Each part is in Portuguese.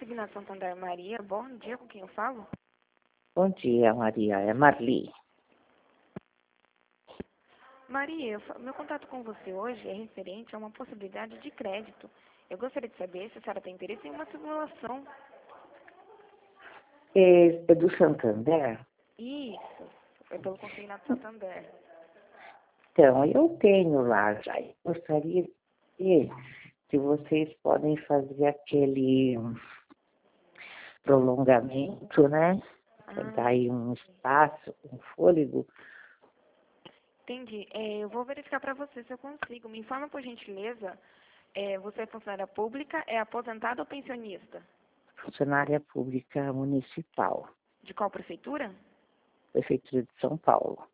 Consignação Santander Maria, bom dia, com quem eu falo? Bom dia, Maria. É Marli. Maria, meu contato com você hoje é referente a uma possibilidade de crédito. Eu gostaria de saber se a senhora tem interesse em uma simulação. É do Santander? Isso, é pelo Consignado Santander. Então, eu tenho lá já. Eu gostaria de ver se vocês podem fazer aquele prolongamento, né? Dar aí um espaço, um fôlego. Entendi. Eu vou verificar para você se eu consigo. Me informa, por gentileza, você é funcionária pública, é aposentada ou pensionista? Funcionária Pública Municipal, De qual prefeitura? Prefeitura de São Paulo.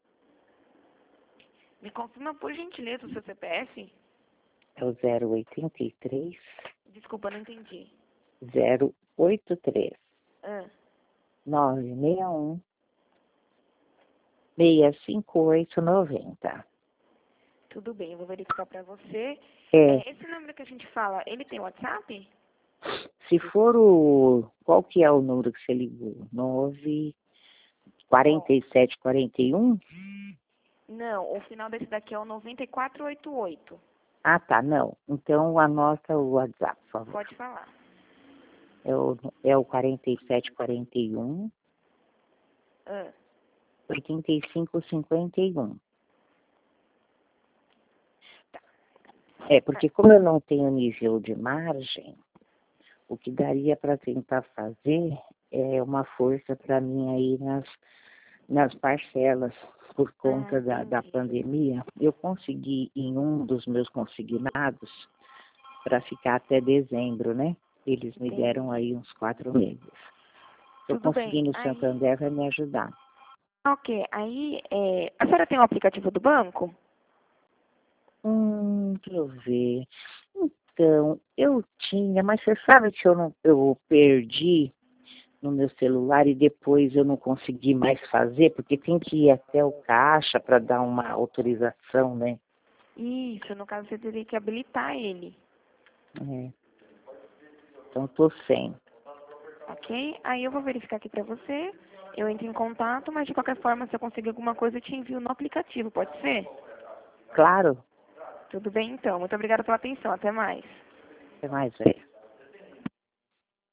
Me confirma, por gentileza, o seu CPF? É o 083 Desculpa, não entendi. 083 Ah, 961 65890. tudo bem, eu vou verificar para você. Esse número que a gente fala, ele tem WhatsApp? Se for o... Qual que é o número que você ligou? 4741? Não, o final desse daqui é o 9488. Ah, tá, não. Então anota o WhatsApp, por favor. Pode falar. É o 4741 Ah, 8551. Porque como eu não tenho nível de margem, o que daria para tentar fazer é uma força para mim aí nas parcelas, por conta da pandemia. Eu consegui em um dos meus consignados para ficar até dezembro, né? Eles me deram aí uns 4 meses. Se eu conseguir no Santander, vai me ajudar. Ok, aí, a senhora tem o aplicativo do banco? Deixa eu ver. Então, eu tinha, mas você sabe que eu perdi no meu celular e depois eu não consegui mais fazer, porque tem que ir até o caixa para dar uma autorização, né? Isso, no caso você teria que habilitar ele. Então, estou sem. Ok? Aí eu vou verificar aqui para você, eu entro em contato, mas de qualquer forma, se eu conseguir alguma coisa, eu te envio no aplicativo, pode ser? Claro. Tudo bem, então. Muito obrigada pela atenção. Até mais. Até mais, velho.